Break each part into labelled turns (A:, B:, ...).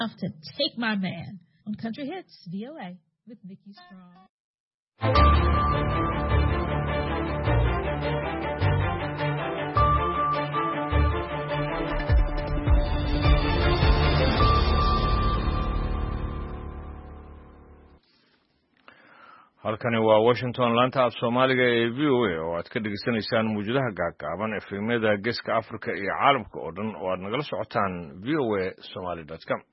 A: To Take My Man on Country Hits VOA with Nikki Strong.
B: halkani waa Washington laanta af Soomaaliga ee VOA oo aad ka dhageysanaysaan muujadaha gaagaaban efemyada Geeska Afrika iyo caalamka oo dhan oo aad nagala socotaan voasomali.com.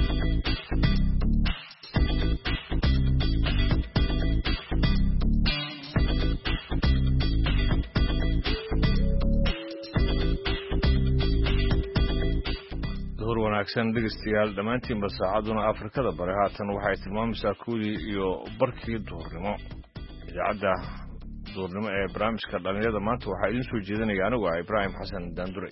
B: wanaagsan dhegeystayaal dhamaantiinba saacaduna Afrikada bari haatan waxay tilmaamaysaa kuwii iyo barkii duhurnimo idaacadda duhurnimo ee barnaamijka dhalinyarada maanta waxaa idin soo jeedinaya anigu Ibrahim Xasan Daandure.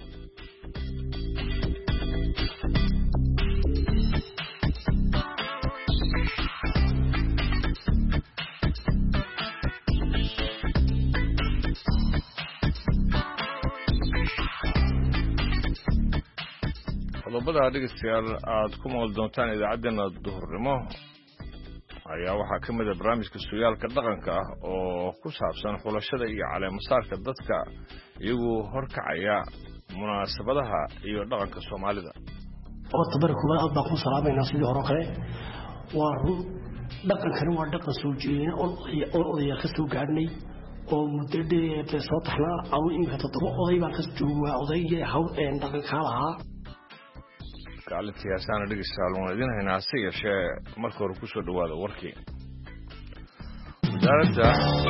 B: qodobada dhegeystayaal aad ku maqal doontaan idaacaddeenna duhurnimo ayaa waxaa ka mid ah barnaamijka sugaalka dhaqanka ah oo ku saabsan xulashada iyo caleemasaarka dadka iyagu horkacaya munaasabadaha iyo dhaqanka Soomaalida.
C: Horta barkuba aad baan ku salaamayna sidii hore kale waa run dhaqankani waa dhaqan soo jeedina oo odayaal ka soo gaadhnay oo muddo dheer soo taxnaa ama imika toddoba oday baan ka joogaa odaygii hawl dhaqanka lahaa
B: kaalintii asaana dhegeystayaal waan idin haynaa si yeeshee marka hore ku soo dhawaada warkii. wasaaradda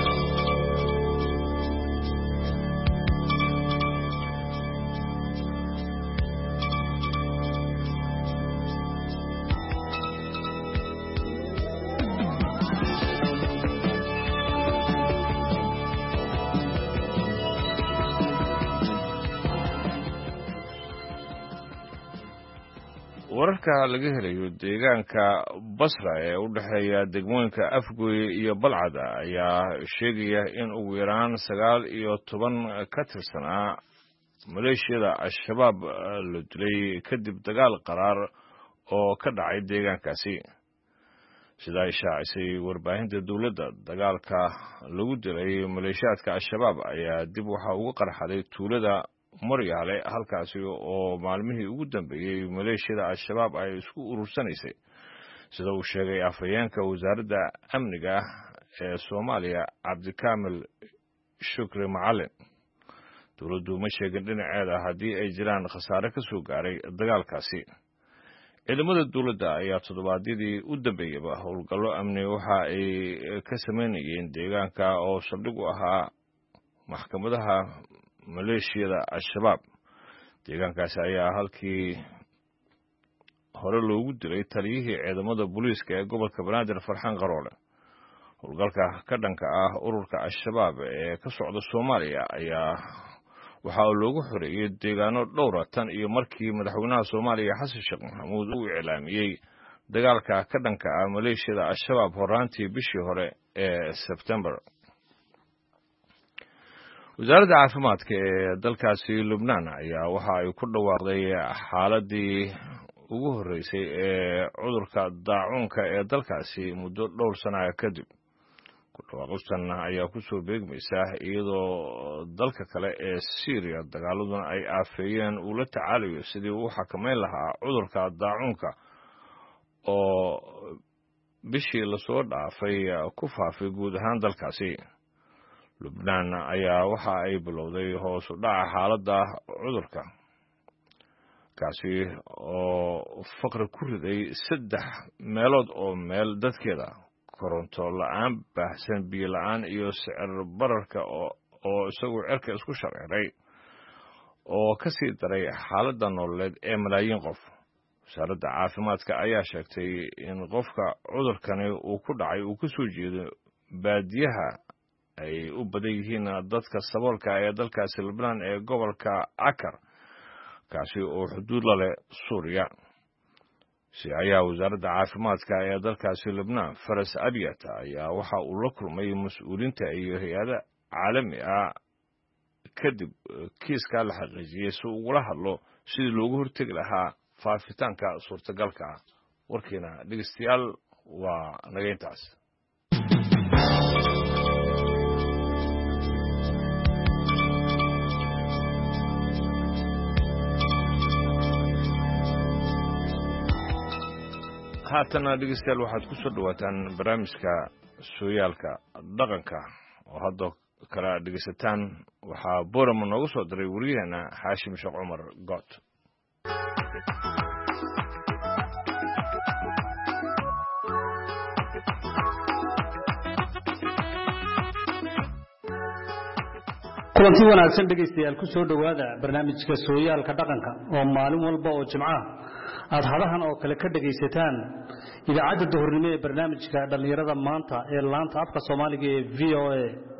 B: wararka laga helayo deegaanka Basra ee u dhaxeeya degmooyinka Afgoy iyo Balcad ayaa sheegaya in ugu yaraan 19 ka tirsanaa maleeshiyada Al-Shabaab la dilay kadib dagaal qaraar oo ka dhacay deegaankaasi. sida ay shaacisay warbaahinta dawladda, dagaalka lagu dilay maleeshiyadka Al-Shabaab ayaa dib waxa ugu qarxaday tuulada Maryaale halkaasi oo maalmihii ugu dambeeyay maleeshiyada Al-Shabaab ay isku urursanaysay, sida uu sheegay afhayeenka wasaaradda amniga ee Soomaaliya Cabdikaamil Shukri Macalin. dawladdu ma sheegin dhinaceeda haddii ay jiraan khasaare ka soo gaaray dagaalkaasi. ciidamada dawladda ayaa toddobaadyadii u dambeeyayba howlgallo amni waxa ay ka sameynayeen deegaanka oo saldhig u ahaa maxkamadaha maleeshiyada Al-Shabaab. deegaankaasi ayaa halkii hore loogu dilay taliyihii ciidamada booliiska ee gobolka Banaadir Farxaan Qaroole. howlgalka ka dhanka ah ururka Al-Shabaab ee ka socda Soomaaliya ayaa waxaa loogu xoreeyay deegaano dhowr tan iyo markii madaxweynaha Soomaaliya Xasan Sheekh Maxamuud uu iclaamiyay dagaalka ka dhanka ah maleeshiyada Al-Shabaab horaantii bishii hore ee September. wasaaradda caafimaadka ee dalkaasi Lubnaan ayaa waxa ay ku dhawaaqday xaaladii ugu horeysay ee cudurka daacuunka ee dalkaasi muddo dhowr sano kadib. ku dhawaaqistan ayaa ku soo beegmaysa iyadoo dalka kale ee Syria dagaaladuna ay aafeeyeen uu la tacaalayo sidii uu xakameyn lahaa cudurka daacuunka oo bishii la soo dhaafay ku faafay guud ahaan dalkaasi. Lubnaan ayaa waxa ay bilowday hoos u dhaca xaaladda cudurka kaasi oo faqri ku riday 3 meelood oo meel dadkeeda, koronto la'aan baahsan, biyo la'aan iyo sicir bararka oo isagu cirka isku shareeray oo ka sii daray xaaladda nololeed ee malaayiin qof. wasaaradda caafimaadka ayaa sheegtay in qofka cudurkani uu ku dhacay uu ka soo jeedo baadiyaha ay u badan yihiin dadka saboolka ee dalkaasi Lubnaan ee gobolka Akar kaasi oo xuduud la leh Suuriya. ayaa wasaaradda caafimaadka ee dalkaasi Lubnaan Faras Abiyat ayaa waxa uu la kulmay mas'uuliyiinta iyo hay'adaha caalami ah kadib kiiska la xaqiijiyay si uu ula hadlo sidii loogu hortagi lahaa faafitaanka suurtagalka ah warkiina dhegeystayaal waa naga intaas haatana dhegeystayaal waxaad ku soo dhawaataan barnaamijka sooyaalka dhaqanka oo hadda kala dhegeysataan waxaa boorama noogu soo diray wariyaheena xaashim sheekh cumar good
D: kulanti wanaagsan dhegeystayaal ku soo dhawaada barnaamijka sooyaalka dhaqanka oo maalin walba oo jimcaha aad hadahan oo kale ka dhageysataan idaacadda duhurnimo ee barnaamijka dhalinyarada maanta ee laanta afka Soomaaliga ee VOA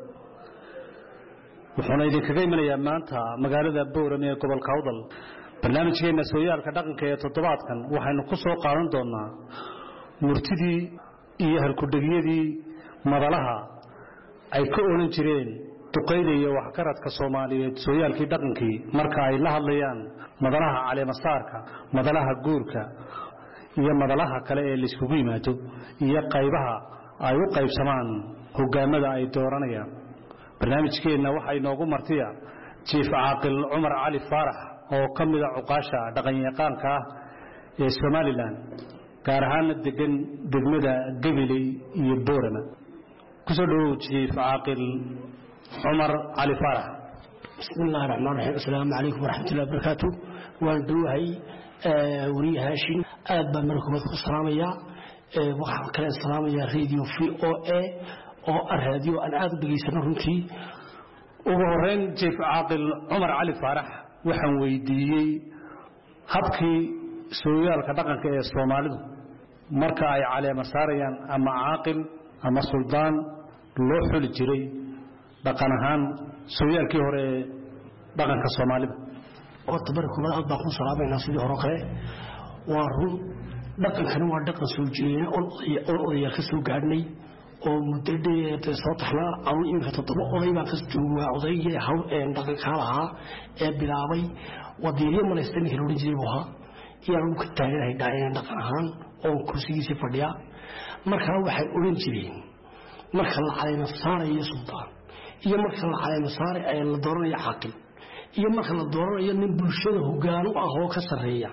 D: wuxuuna idinkaga imanayaa maanta magaalada Boorame ee gobolka Awdal barnaamijkeena sooyaalka dhaqanka ee toddobaadkan waxaynu ku soo qaadan doonaa murtidii iyo halkudhigiyadii madalaha ay ka oolan jireen duqeynaya waxkaradka Soomaaliyeed sooyaalkii dhaqankii marka ay la hadlayaan madalaha caleemasaarka madalaha guurka iyo madalaha kale ee la isku yimaado iyo qaybaha ay u qaybsamaan hogaamada ay dooranayaan barnaamijkeena waxa inoogu martiya Chief Caaqil Umar Ali Faarax oo kamid ah uqaasha dhaqan yaqaanka ee Somaliland gaar ahaan degan degmada Gabiley iyo Boorama ku soo dhawow Chief Caaqil عمر علي فارح
C: بسم الله الرحمن الرحيم السلام عليكم ورحمة الله وبركاته واندوهي وري هاشين أبا مركم السلامية وكلا السلامية راديو في أو إيه أو الراديو أنا أقدر بيسمع رنتي
D: وهرين جيف عاقل عمر علي فارح وحويدي habkii sooyaalka dhaqanka ee Soomaalidu marka ay caleema saarayaan ama caaqil ama suldaan loo xuli jiray dhaqan ahaan sooyaalkii hore dhaqanka Soomaalida
C: oo tabarkuma aad baa ku salaamayna sidii hore kale waa run dhaqankan waa dhaqan soo jeedina oo odayaal ka soo gaadhnay oo muddo soo taxnaa ama inka toddoba oday baa ka jooga odaygii hawl dhaqanka lahaa ee bilaabay wadiiriye malaystani kala oran jiray waxa iyaan ku taaganahay dhaayeen dhaqan ahaan oo kursigiisa fadhiya markaa waxay oran jireen marka la caleema saarayo suldaan iyo marka la caleema saaray ay la dooranayo caaqil iyo marka la dooranayo nin bulshada hoggaan u ah oo ka sareeya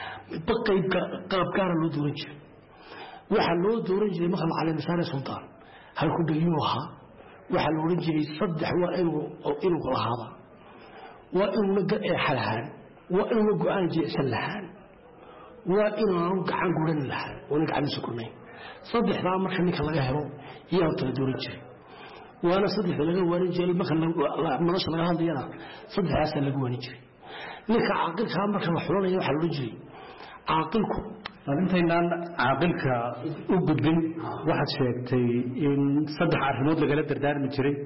C: qaab gaar loo dooran jiray waxa loo dooran jiray marka la caleema saaray suldaan halku dhigyo ahaa waxa loo oran jiray saddex waa inuu lahaada waa inuu naga xalahan waa inuu go'aan jeesan lahaan waa inuu gacan guran lahaan oo gacan isu kulmay saddexdaa marka ninka laga helo iyo tala dooran jiray وانا صدق laga warin jiray marka nolosha laga hadlayana saddexaas laga warin jiray ninka caaqilka marka la xulanayo waxa loo jiray caaqilku
D: intaynaan caaqilka u gudbin waxaad sheegtay in saddex arrimood laga dardaarmi jiray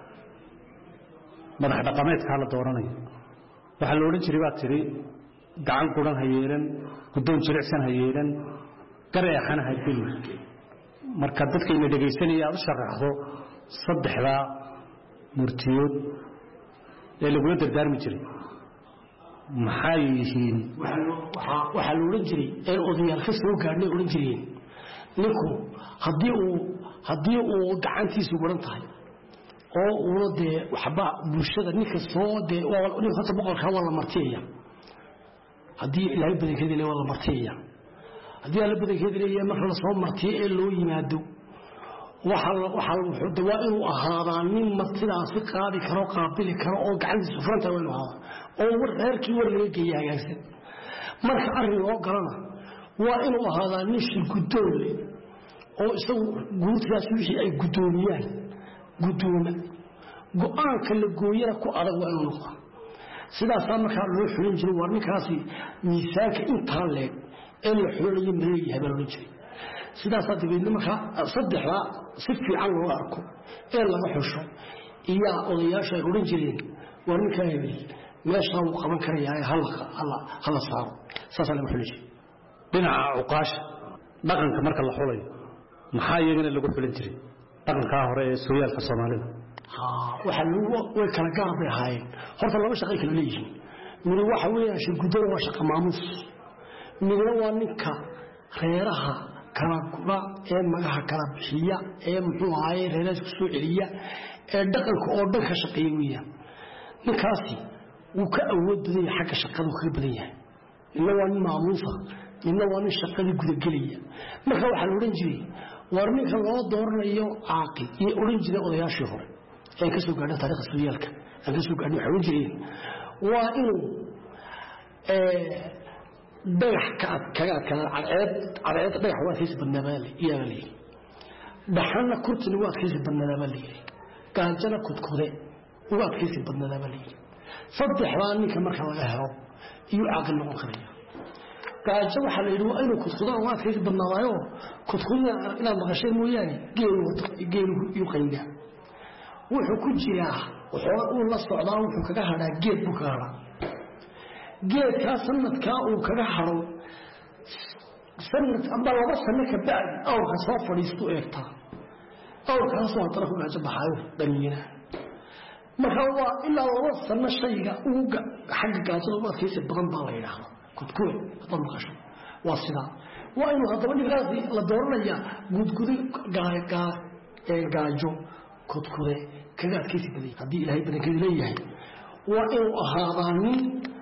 D: madax dhaqameedka la dooranayo waxa la oran jiray baad tiri gacan quran hayeelan gudoon jilicsan hayeelan gareexan haydin marka dadka inay dhageysanaya aad u sharaxdo saddexda murtiyood ee lagu dardaarmi jiray maxay yihiin
C: waxa la oran jiray ee odayaal ka soo gaadhnay oran jireen ninku hadii uu gacantiisu waran tahay oo uu waxba bulshada ninka soo ninka boqolka waa la martiya hadii ilaahay badankeedii waa la martiya hadii la badankeedii marka la soo martiyo ee loo yimaado waxa dawaa inuu ahaadaa nin martidaas qaadi karo qaabili karo oo gacantiisa furanta waa inuu ahaadaa oo reerkii war laga geeyay hagaagsan marka arrin oo galana waa inuu ahaadaa nin shirgudoon leh oo isagu guurtaas wixii ay gudoomiyaan gudooma go'aanka la gooyana ku adag waa inuu noqdo sidaas marka loo xulin jiray war ninkaasi miisaanka inta leeg ee la xulinayo mareeyay habal loo jiray sidaas dibadna marka saddexda si fiican loo arko ee laga xusho iyo odayaasha ay oran jireen war ninka hebel meesha uu qaban karayaa hal saaro saas lagu xuliyo
D: dhinaca uqaash dhaqanka marka la xulayo maxaa iyagana lagu xulin jiray dhaqanka hore ee sooyaalka Soomaalida
C: waxa lagu way kala gaar bay ahaayeen horta laba shaqo kala leeyihiin mid waxa weeyaan shirgudoon waa shaqo maamuus midna waa ninka reeraha kala gura ee magaha kala bixiya ee muxuu ahaayay reeraha isku soo celiya ee dhaqanka oo dhan ka shaqeeya weeyaan ninkaasi wuu ka awood badan yahay xagga shaqada uu ka badan yahay midna waa nin maamuusa midna waa nin shaqadii gudagelaya marka waxaa la odhan jiray war ninka loo dooranayo caaqil iyo odhan jiray odayaashii hore ee ka soo gaadhay taariikhda Soomaaliya aan ka soo gaadhay waxa uu jiray waa inuu dhagax kaga cadeed dhagax waa kiis badnaabay iyagali dhaxana kurtini waa kiis badnaabay gaajana kudkude waa kiis badnaabay saddex baa ninka marka laga helo iyo aqal noqon karaya gaajo waxa la yiraahdo inuu kudkudo waa kiis badnaabayo kudkudna ila maqashay mooyaane geelu iyo qaynga wuxuu ku jiraa wuxuu la socdaa wuxuu kaga haraa geed buu ka haraa geedka sanadka uu kaga haro sanad amba laba sano ka bacdi aw ka soo fadhiisto eegta aw ka soo taraf uga jabaxayo dhallinyana marka waa ilaa laba sano shayga uu xagga gaajada waa kiis badan baa la yiraahdaa kudkuwe badan qasho waa sida waa inuu hadaba dhigaasi la dooranaya gudgudu gaajo kudkuwe kaga kiis badan hadii ilaahay badan leeyahay waa inuu ahaadaa nin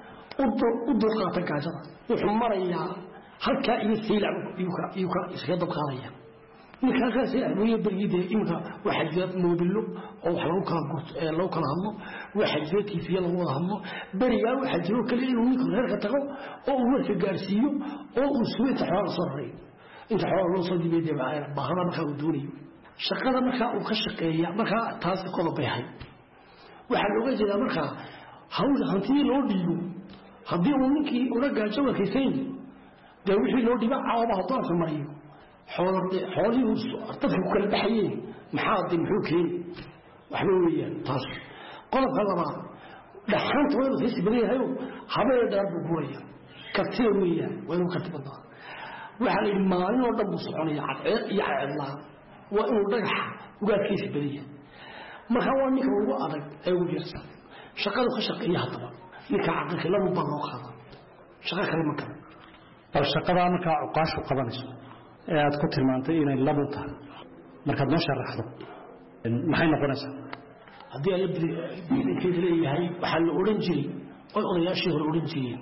C: u dulqaata gaajada wuxuu marayaa halkaa iyo siilaa iyuka iska dabqaadaya ninkaa kaasi abuye bergide imika waxa jira moobilo oo wax lagu kala hadlo waxa jira tiifiya lagu wada hadlo beriyaa waxa jiro kale inuu ninka reerka tago oo uu warka gaarsiiyo oo uu suuqa xoolo soo raray inta xoolo loo soo dibeeyay baahada marka uu doonayo shaqada marka uu ka shaqeeya marka taas qodob bay hay waxa looga jeedaa marka hawl hantii loo dhiibo haddii uu ninkii ula gaajo wakiisayn dee wixii loo dhiba caawabaha doonka mariyo xoolihii dadka ku kala baxayeen maxaa muxuu keeni waxba weeyaan taas qodobka labaad dhaxanta waa inuu kiisi badan yahayo habeen dheer buu guraya kartida weeyaan waa inuu karti badnaa waxaa la yidhi maalin oo dhan buu soconaya cadceed iyo cadceedlaan waa inuu dhagaxa ugaadkiisi badan yahay marka waa ninka ugu adag ee ugu jirsan shaqadu ka shaqeeya haddaba ninka caqilka lagu baloo qaado shaqa kale ma kale
D: bal shaqada marka uqaashu qabanayso ee aad ku tilmaantay inay labo tahay marka noo sharaxdo maxay noqonaysaa
C: haddii ay bidinkeeda leeyahay waxaa la odhan jiray oo odayaashii hore odhan jireen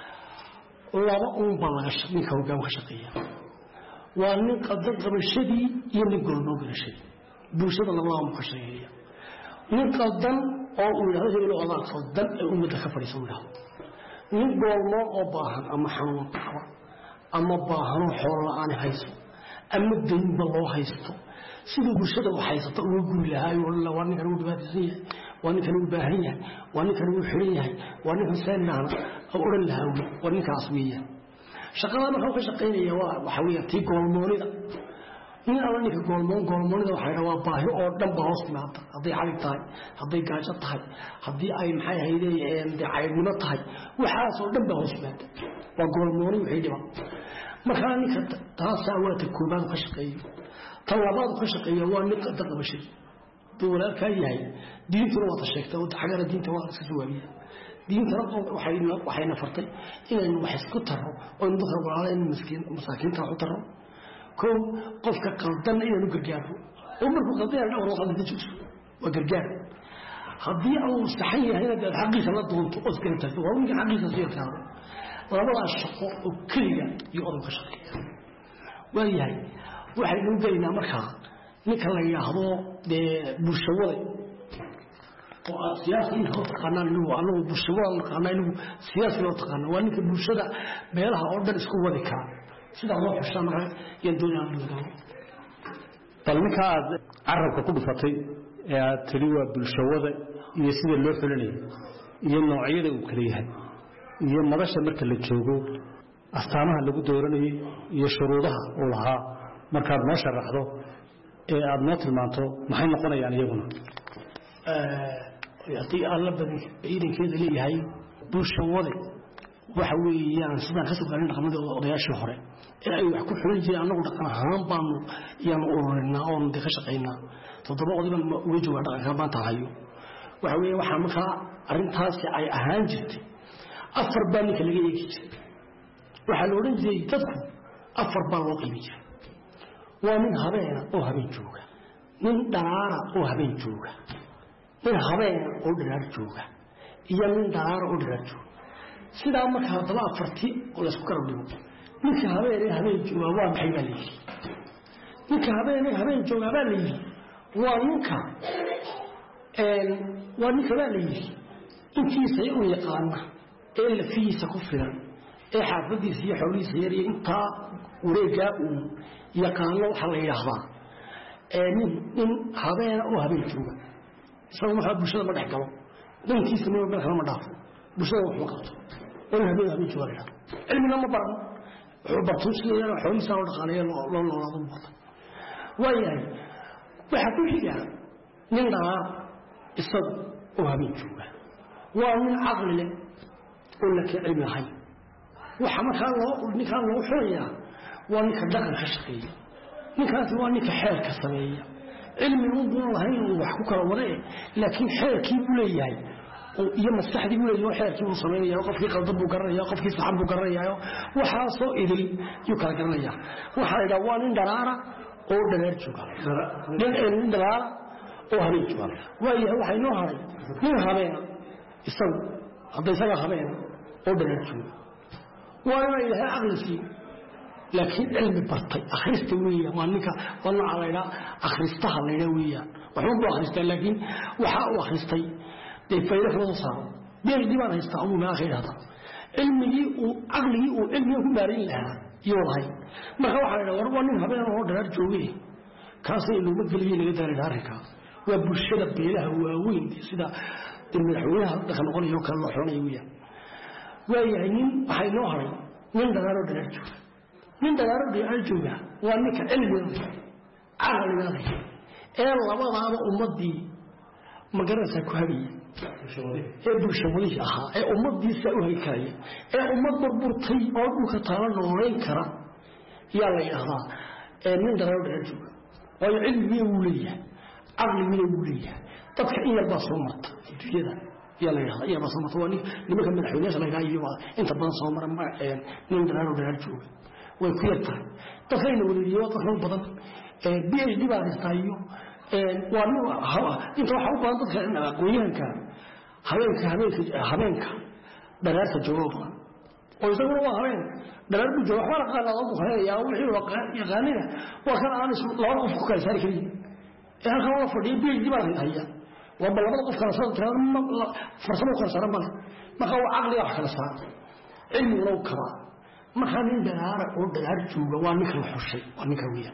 C: laba baa laga ninka hoggaan ka shaqeeya waa nin qadan qabashadii iyo nin golbo qabashadii bulshada labada ka shaqeeya nin qadan oo uu yiraahdo hebel oo Allah qadan ee ummadda ka fadhiisan lahaa nin golmo oo baahan ama xanuun qaba ama baahan xoolo la'aan haysto ama deynba loo haysto sidoo bulshada u haysto uu guul lahaa wala waa ninkan uu dhibaataysan yahay waa ninkan uu baahan yahay waa ninkan uu xiran yahay waa ninkan seenaana oo oran lahaa waa ninkaas weeyaan shaqada marka ka shaqeynaya waxa weeye tii golmoonida in aan ninka golmoonida waxa waa baahi oo dhan ba hoos timaada haday xalig tahay haday gaajo tahay hadii ay maxay ahaydeen caydnimo tahay waxaas oo dhan ba hoos timaada waa golmooni wixii dhiba marka ninka taas waa ta koobaad ka shaqeeyo talabaad ka shaqeeyo waa nin qadar qabashay dowladka yahay diintu waa sheegtay oo xagara diinta waa iska jawaabiya diinta waxayna fartay inaynu wax isku taro oo dadka walaaleen masaakiinta u taro كو قفك قلدنا إلى نقرقار ومرك قلدنا إلى أوروح هذا الجزء وقرقار هذه أو صحية هنا قال حقيقة لا تقول أذكر تقول ومن حقيقة زي كذا ولا الشقاء وكلية يقولون كشقية وهي واحد من بيننا مركها نكلا يهضو بمشوار سياسي هو تقنان له أنه بمشوار تقنان له سياسي هو تقنان وأنك بمشوار بيلها أردن اسكوا ذكاء sida loo xushamay iyo doonayaan
D: bal marka aad arabka ku dhufatay ee aad tiri waa bulshada iyo sida loo xulinayo iyo noocyada uu kala yahay iyo madasha marka la joogo astaamaha lagu dooranayo iyo shuruudaha uu lahaa marka aad noo sharaxdo ee aad noo tilmaanto maxay noqonayaan iyaguna
C: hadii alla badi ciidankeeda leeyahay bulshada waxa weeyaan sidaan ka soo gaarin dhaqamada odayaashii hore ee ay wax ku xulin jireen anagu dhaqan ahaan baanu iyaan ururinaa oo ka shaqeynaa toddoba odaban uga jooga dhaqanka maanta hayo waxa weeye waxa marka arintaasi ay ahaan jirtay afar baan ninka laga eegi jiray waxaa la odhan jiray dadku afar baa loo qiimi jiray waa nin habeena oo habeen jooga nin dharaara oo habeen jooga nin habeena oo dharaar jooga iyo nin dharaara oo dharaar jooga sidaa marka haddaba afartii oo laysku kala dhigo ninka habeen jooga waa maxay baa layidhi ninka habeen jooga baa layidhi waa ninka baa layidhi intiisa u yaqaana ee lafihiisa ku filan ee xaafadiisa iyo xoolihiisa yar iyo intaa wareegaa uu yaqaano waxaa la yidhaahdaa nin habeena oo habeen jooga isaga waxaa bulshada ma dhex galo dankiisa nin meel kale ma dhaafo bulshada wax ma qabto in habeen jooga la yidhahdo cilmina ma baran wuxuu bartuu sida xoolihiisa loo dhaqaaleeyo loo noolaado muuqata waayahay waxaa ku xiga nin dhalaar isagu oo habeen jooga waa nin caqli leh oo laakiin cilmi lahayn waxa markaa ninkaan loo xulayaa waa ninka dhaqan ka shaqeeya ninkaasi waa ninka xeerka sameeya cilmi uun lahayn uu wax ku kala wadee laakiin xeerkii buu leeyahay iyo maskaxdii buu leeyahay xeerkii uu sameeyaa qofkii qaldan buu garanayaa qofkii saxan buu garanayaa waxaasoo idil yuu kala garanayaa waxaa la yidhaha waa nin dharaara oo dharaar jooga nin dharaara oo habeen jooga waayahay waxaa inoo haray nin habeena isagu hadda isaga habeena oo dharaar jooga waa inaa ilaahay caqli siin laakiin cilmi bartay akhrista weeyaan waa ninka waa nooca la yidhaha akhristaha la yidhaha weeyaan waxba buu akhristaa laakiin waxaa uu akhristay dee fayda kama soo saaro beerdii baan haystaa umuu meelaa ka yidhahda caqligii uu cilmiga ku maarin lahaa iyuu lahay marka waxaa la yidhaha waa nin habeen oo dharaar jooge kaasay looma geliye laga daarayna arrinkaa waa bulshada beelaha waaweyn sida madaxweynaha dhaqan noqonayo oo kale loo xoonayo weeyaan waayahay nin waxaa inoo haray nin dharaaroo dharaar jooga nin dharaaro dharaar jooga waa ninka cilmiga caqliga leh ee labadaaba ummadii magaranaysaa ku hagaya ee bulshawadihii ahaa ee ummadiisa u hagi karaya ee ummad burburtay oo dhulka taala noolayn kara yaa la yidhahdaa nin dharaaro dharaar jooga waayo cilmigiina wuu leeyahay caqligiina wuu leeyahay dadka in yarbaa soo marta adduunyada yaa la yidhahdaa in yarbaa soo marta waa nimanka madaxweynayaasha la yidhaha iyo inta badan soo mara nin dharaaro dharaar jooga way ku yar tahay dadkayna weliyo dadka badan PhD baa haystaa iyo waa inta waxa u badan dadka aqoonyahanka habeenka dharaarta jooga badan oo isaguna waa habeen dharaar buu jooga waxbaa la qaadada bukhariya wixii yaqaanina waa kan aan laba qof ku kala saari karin ee halkan waa fadhiya PhD baa haysta waa labada qof kala saar farsamo kala saaran bale marka waa caqliga wax kala saar cilmiguna u kabaa markaa nin dharaara oo dharaar jooga waa ninka la xushay waa ninka weeyaan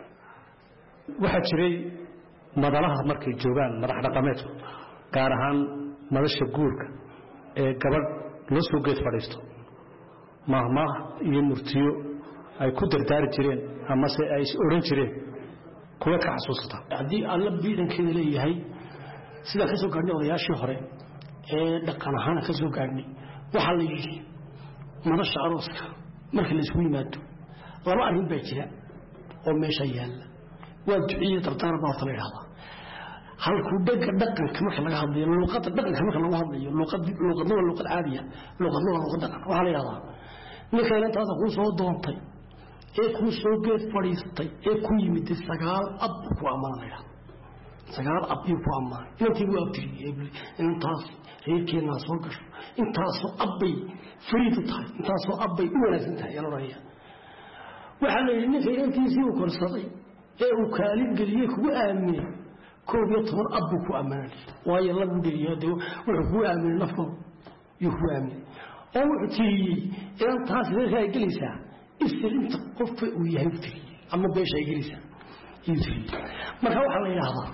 D: waxaa jiray madalaha markay joogaan madax dhaqameedku gaar ahaan madasha guurka ee gabadh loo soo geed fadhiisto mahmaah iyo murtiyo ay ku dardaari jireen amase ay odhan jireen kuwa ka xasuusata
C: haddii alla biidankeeda leeyahay sidaa ka soo gaadhnay odayaashii hore ee dhaqan ahaana ka soo gaadhnay waxaa la yidhi madasha arooska marka la isugu yimaado laba arrin baa jira oo meesha yaalla waa duciye dardaar baa horta la yidhahdaa halkuu dhega dhaqanka marka laga hadlayo luuqadda dhaqanka marka lagu hadlayo luuqadna waa luuqad caadiya luuqadna waa luuqad dhaqan waxaa la yidhahdaa ninka inantaasa kuu soo doontay ee kuu soo geed fadhiistay ee ku yimid 9 ab ku ammaan la yidhahdaa 9 ab ku ammaan inantii buu abtiriyey inantaas reerkeenaa soo gasho intaasoo abbay fariid u tahay intaasoo abbay u wanaagsan tahay yaa loraya waxaa la yidhi ninka inantiisii uu korsaday ee uu kaalin geliyey kugu aaminay 11 ab ku ammaanay waayo lagu dhigay dee wuxuu ku aaminay nafkooda yuu ku aaminay oo wuxuu tiriyey inantaas reerka ay gelaysaa isrinta qofka uu yahay u tiriyey ama beesha ay gelaysaa yuu tiriyey marka waxaa la yidhaahdaa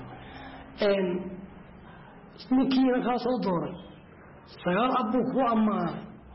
C: ninkii inankaa soo dooray 9 ab ku ammaanay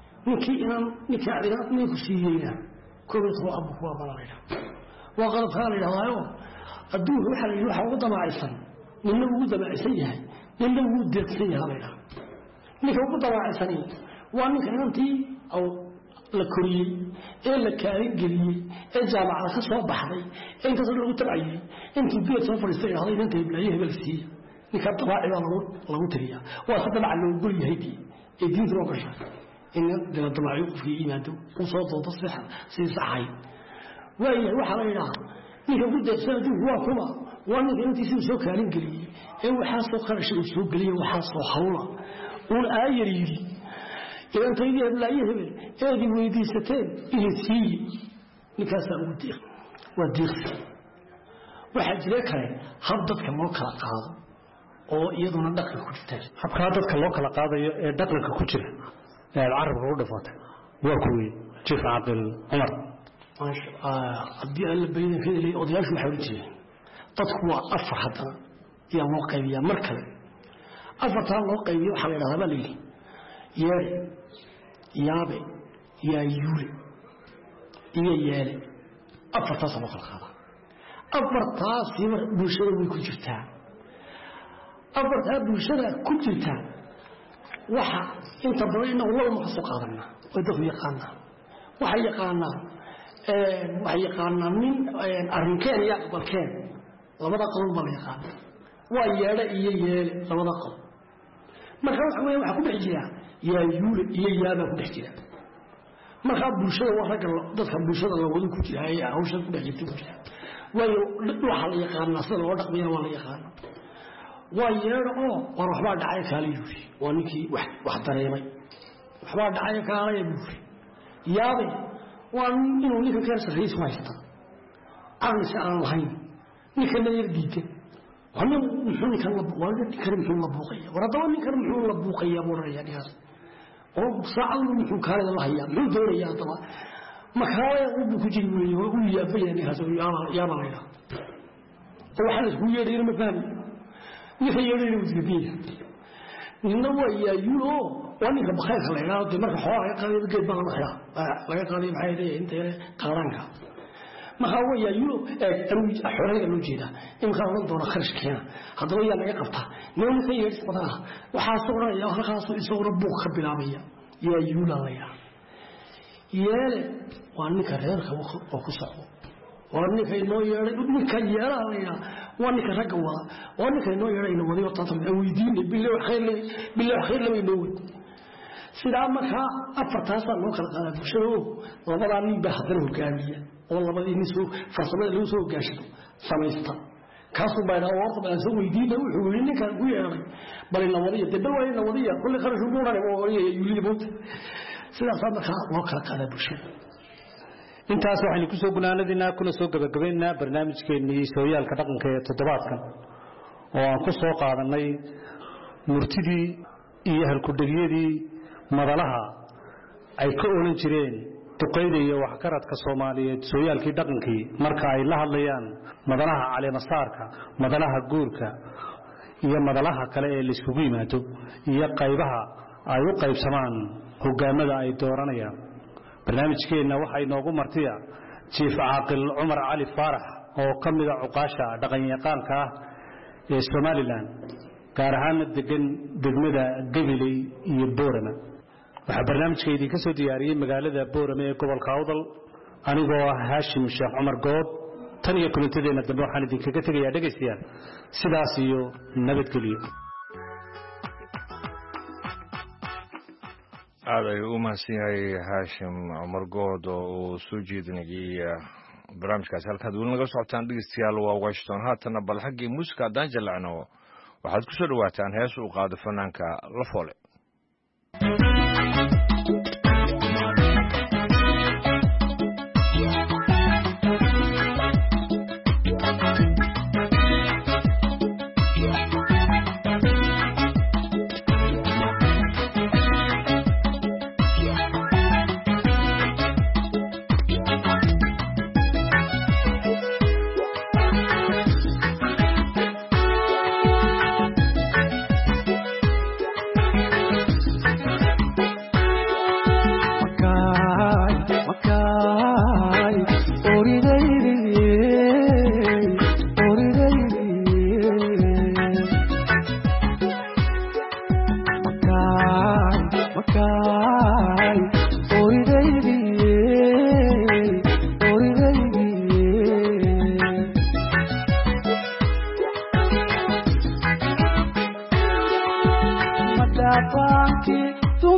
C: ninkii ku siiyeyna 11 ab ku ammaanay waa qaladkaa la yidhahdaayo adduunka waxaa la yidhi waxa ugu damacaysan ninna ugu damacaysan yahay ninna ugu deeqsan yahay la yidhaha ninka ugu damacaysani waa ninka inantii la koriyey ee la kaalin geliyey ee jaamacada ka soo baxday ee intaasoo lagu tabcayey intuu geed soo fadhiistay yidhahday inanta iblaayo hebel siiya ninkaa dabaaci baa lagu tiriyaa waa se dabaca loo gol yahay dii ee diinta loo gasha إن ده طبعا في إيمانه وصوت تصح صحي وهي وحلا يلا ninka ku deeqsanadu waa kuma waa ninka intiisa soo kaalin galiyay ee waxa soo qarash uu soo galiyay waxa soo hawla uu aayir yiri idan taydii la yahay eedi weydiisateen intii ninkaas uu diiq waa diiq waxa jira kale hab dadka loo kala qaado oo iyaduna dhaqan ku jirta habka dadka loo kala qaadayo ee dhaqanka ku jira ee carabka u dhafatay waa kuwii Chief Abdul Umar haddii alla baydan ka helay odayaashu waxay u jireen dadku waa afar haddana ayaa loo qaybiyaa mar kale afartaa loo qaybiyo waxaa la yidhahdaa baa layidhi yeere yaabe yaayuule iyo yeele afartaasa loo kala qaadaa afartaasiba bulshada way ku jirtaa afartaa bulshada ku jirtaa waxa inta badan inagu laba ma ka soo qaadanaa way dadku yaqaanaa waxay yaqaanaa min arrinkeen iyo aqbalkeen labada qodob baa la yaqaana waa yeedhe iyo yeele labada qodob marka waxa weeye waxa ku dhex jira yaa yuule iyo yaabaa ku dhex jira marka bulshada waa ragga dadka bulshada la wada ku jira ay hawsha ku dhex jirta ku jira waayo waxa la yaqaanaa sida loo dhaqmayo waa la yaqaanaa waa yeedhe oo war waxbaa dhacay kaala yuuli waa ninkii wax dareemay waxbaa dhacay kaala yuuli yaabe وإنه لك كارثة رئيس ما يستطيع أغنى سأل الهين لك لا يرديك وأنه نحن كرم حول الله بوقية ورضوان كرم حول الله بوقية مريا ناس وصعد نحن كان الله يا من دور يا طبعا مكاوي أبوك جيبني وأقول يا بيا ناس يا مريا وحدث هو يدير مكاني يخير لي وتجيبيه إنه يا يورو وأنا كبخير خلينا دمر حوار قليل جد بقى مخيا لا قليل بحيرة أنت قارنك ما هو يا يورو حوار الوجيدة إن خلنا ندور خرج كنا هذا ويا لا يقطع نوم خير صداه وحاصورة يا خلاص يصور بوخ بلامية يا يورو يا وأنا كرر وخصه وأنا في نوع وأنا كيرا وأنا كرجوا وأنا في نوع إنه ودي وطاطم ويدين بالله خير لما ينود سلام مكا أفتاسا نوكل قال بشرو والله راني بحضره كامية والله ما ينسو فصل له سو قاشته سميستا كاسو بين أورط بين سو يدين وحولين كان قوي بل النوضية تدور النوضية كل خرج جمهور يولي بوت سلام مكا نوكل قال بشرو intaas waxaynu ku soo gunaanadina kuna soo gabagabeynaa barnaamijkeennii sooyaalka dhaqanka ee toddobaadkan oo aan ku soo qaadanay murtidii iyo halkudhegiyadii madalaha ay ka oolan jireen duqeyda iyo waxkaradka Soomaaliyeed sooyaalkii dhaqankii marka ay la hadlayaan madalaha caleemasaarka madalaha guurka iyo madalaha kale ee la iskugu yimaado iyo qaybaha ay u qaybsamaan hogaamada ay dooranayaan barnaamijkeena waxa inoogu martiya Chief Aaqil Umar Ali Farax oo kamida cuqaasha dhaqan yaqaanka ee Somaliland gaar ahaan degan degmada Gabiley iyo Boorama waxa barnaamijkeedii ka soo diyaariyay magaalada Boorama ee gobolka Awdal anigoo Haashim Sheekh Umar Good tan iyo kulantadeena dambe waxaan idinkaga tagayaa dhageystayaal sidaas iyo nabadgelyo
B: aad ayuu u mahadsan yahay Haashim Umar Good oo soo jeedinayay barnaamijkaas halkaad weli naga socotaan dhegeystayaal waa Washington haatana bal xaggii muusiga haddaan jalacno waxaad ku soo dhawaataan hees uu qaado fanaanka Lafoole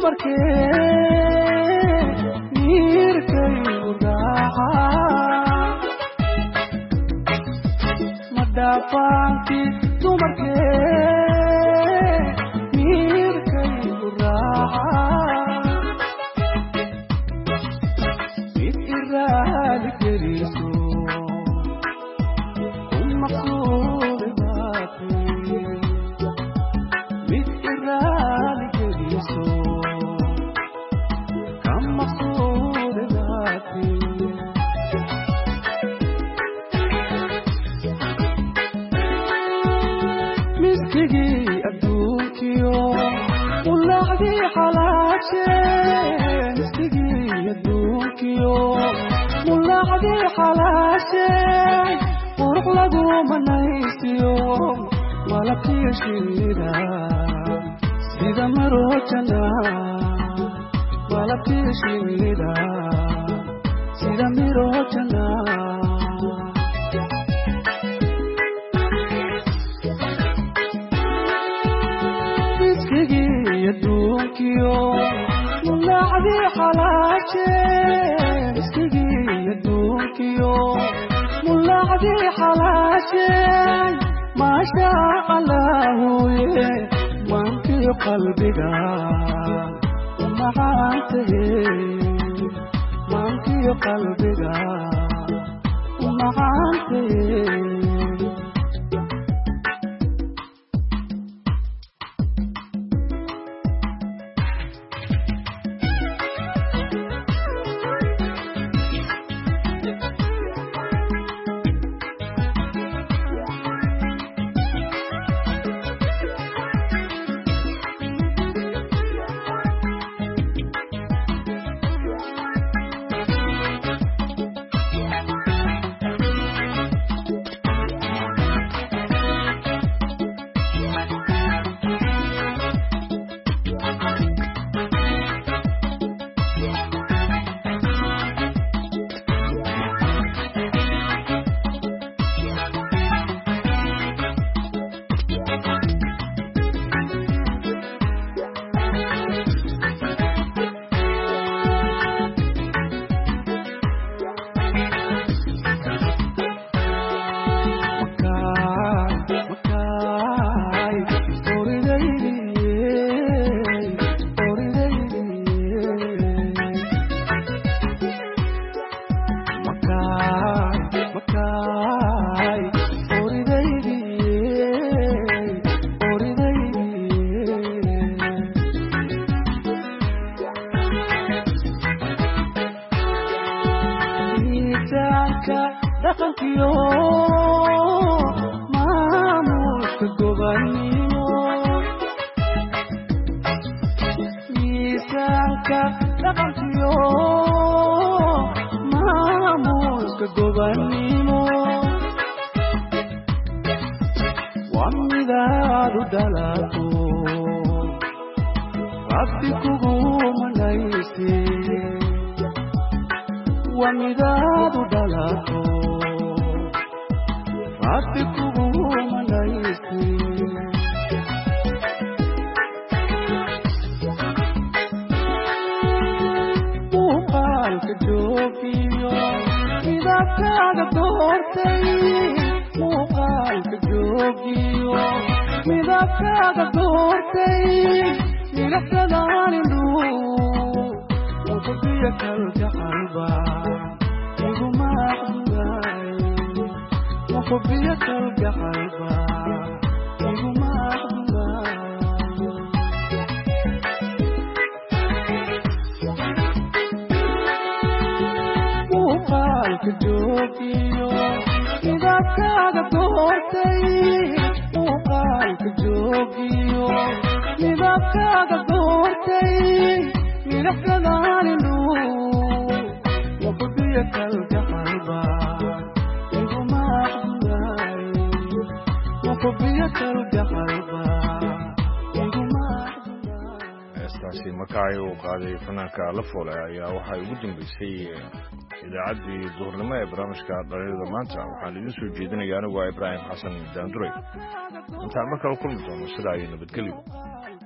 B: heestaasi markaay uu qaaday fanaanka la foole ayaa waxay ugu dambeysay idaacaddii duhurnimo ee barnaamijka dhalinyarada maanta waxaan idin soo jeedinaya anigu waa ibraahim xasan daanduray intaan markale kulmi doono sidaa iyo nabadgelyo